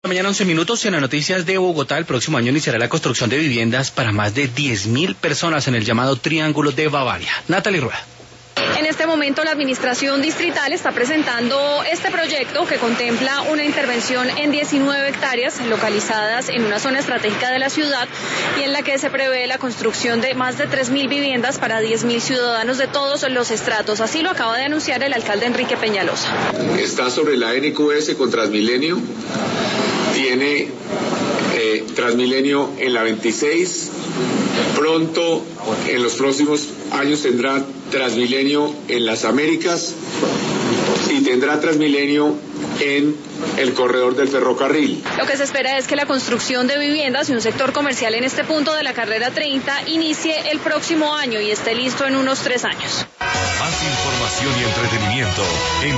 Mañana 11 minutos en las noticias de Bogotá. El próximo año iniciará la construcción de viviendas para más de 10.000 personas en el llamado Triángulo de Bavaria. Natalie Rueda. En este momento la administración distrital está presentando este proyecto que contempla una intervención en 19 hectáreas localizadas en una zona estratégica de la ciudad y en la que se prevé la construcción de más de 3.000 viviendas para 10.000 ciudadanos de todos los estratos. Así lo acaba de anunciar el alcalde Enrique Peñalosa. Está sobre la NQS con Transmilenio, tiene Transmilenio en la 26, pronto en los próximos años tendrá Transmilenio en las Américas y tendrá Transmilenio en el corredor del ferrocarril. Lo que se espera es que la construcción de viviendas y un sector comercial en este punto de la carrera 30 inicie el próximo año y esté listo en unos 3 años. Más información y entretenimiento en